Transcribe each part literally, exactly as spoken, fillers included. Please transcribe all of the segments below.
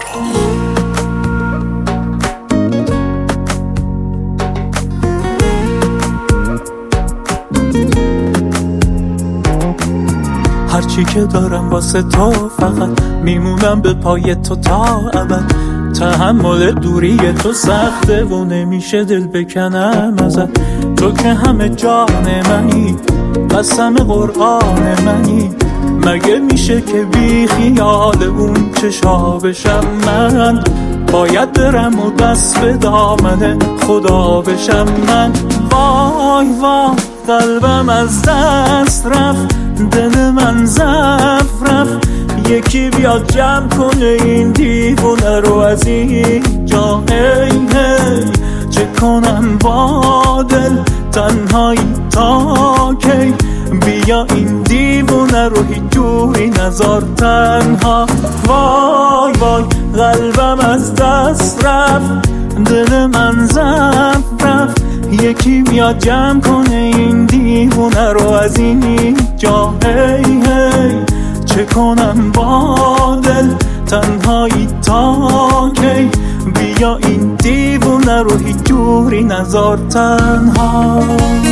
هرچی که دارم واسه تو فقط میمونم به پای تو تا ابد. تحمل دوری تو سخته و نمیشه دل بکنم ازت. تو که همه جان منی، قسم قرآن منی، مگه میشه که بی خیال اون چشا بشم من؟ باید برم و دست به دامن خدا بشم من. وای وای قلبم از دست رفت، دل من ضعف رفت. یکی بیاد جمع کنه این دیوونه رو از این جا. هی هی چه کنم با دل تنهایی تا کی؟ بیا این دیوونه رو هیچ جوری نذار تنها. وای وای قلبم از دست رفت، دل من ضعف رفت. یکی بیاد جمع کنه این دیوونه رو از این جا. هی هی چه کنم با دل تنهایی تا کی؟ بیا این دیوونه رو هیچ جوری نذار تنها.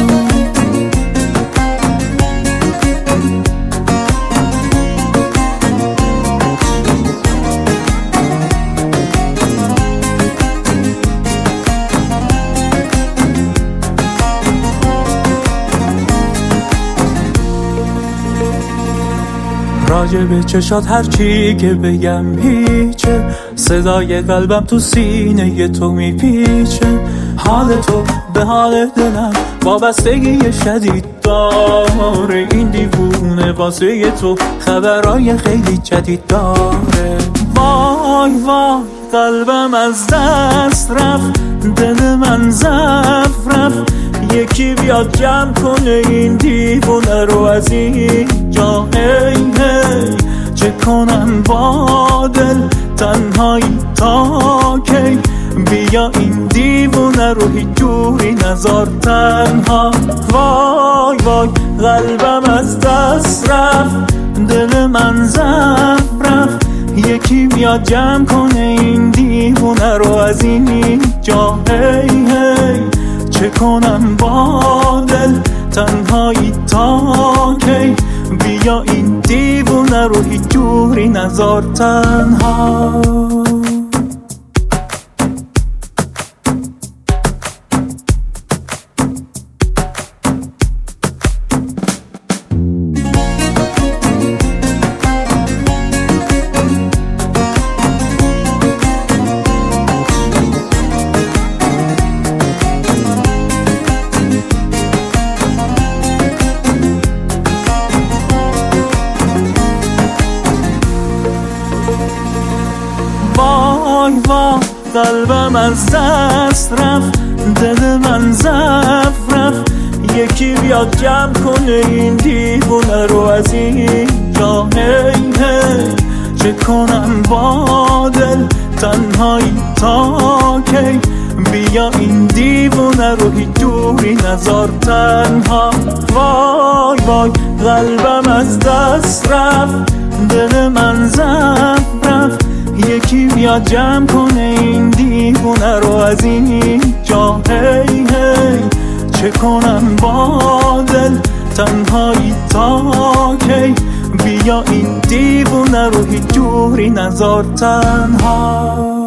راجع به چشات هرچی که بگم هیچه، صدای قلبم تو سینه تو میپیچه. حال تو به حال دلم وابستگی شدید داره. این دیوونه واسه تو خبرای خیلی جدید داره. وای وای قلبم از دست رفت، دل من ضعف رفت. یکی بیاد جمع کنه این دیوونه رو از این جا. هی هی چه کنم با دل تنهایی تا کی؟ بیا این دیوونه رو هیچ جوری نذار تنها. وای وای قلبم از دست رفت، دل من ضعف رفت. یکی بیاد جمع کنه این دیوونه رو از این جا. هی هی چه کنم با دل تنهایی تا کی؟ بیا این دیوونه رو هیچ جوری نذار تنها. وای وای قلبم از دست رفت، دل من ضعف رفت. یکی بیاد جمع کنه این دیوونه رو از این جا. هی هی چه کنم با دل تنهایی تا کی؟ بیا این دیوونه رو هیچ جوری نذار تنها. وای وای قلبم از دست رفت، دل من ضعف رفت. یکی بیاد جمع کنه این دیوونه رو از این جا. هی هی چه کنم با دل تنهایی تا کی؟ بیا این دیوونه رو هیچ جوری نذار تنها.